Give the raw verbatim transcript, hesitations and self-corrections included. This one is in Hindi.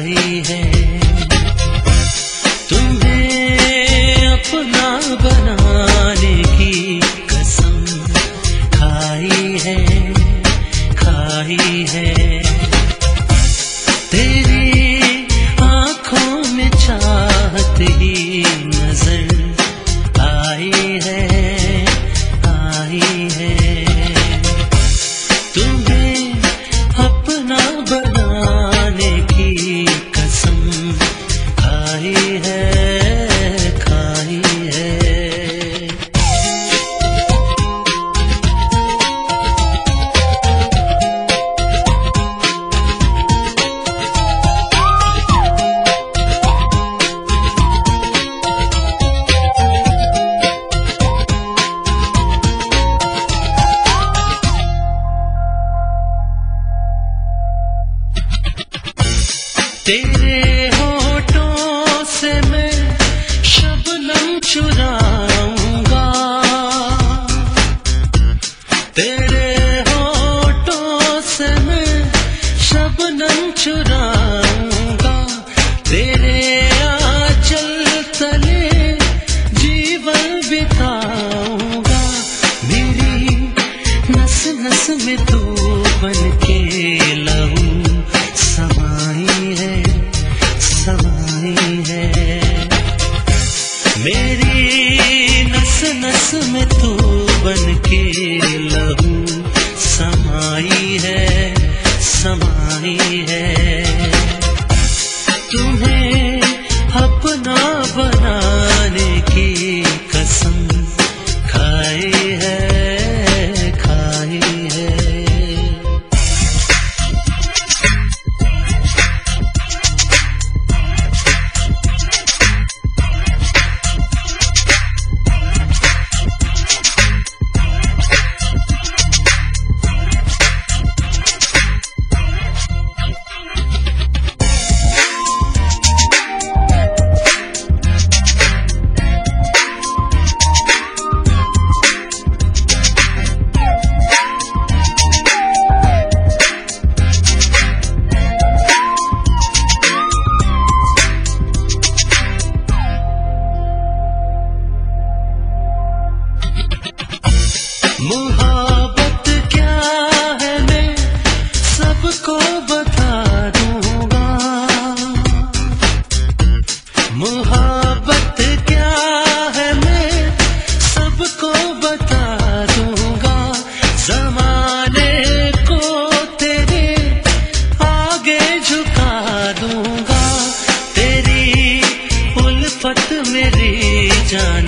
खाई है, तुम्हें अपना बनाने की कसम खाई है, खाई है। तेरी आंखों में चाहत ही नजर आई है, आई है। तुम्हें अपना बनाने की कसम खाई है, खाई है। तेरे होठों से मैं शबनम चुराऊंगा, तेरे होठों से मैं शबनम चुराऊंगा। तेरे आंचल तले जीवन बिताऊंगा। मेरी नस नस में तू बन के लहू समाई है, समाई है। मेरी नस नस में तू बन के लहू समाई है, समाई है। तुम्हें अपना बनाने की कसम खाई है, खाई है। मोहब्बत क्या है मैं सबको बता दूंगा। मोहब्बत क्या है मैं सबको बता दूंगा। ज़माने को तेरे आगे झुका दूंगा। तेरी उल्फत मेरी जान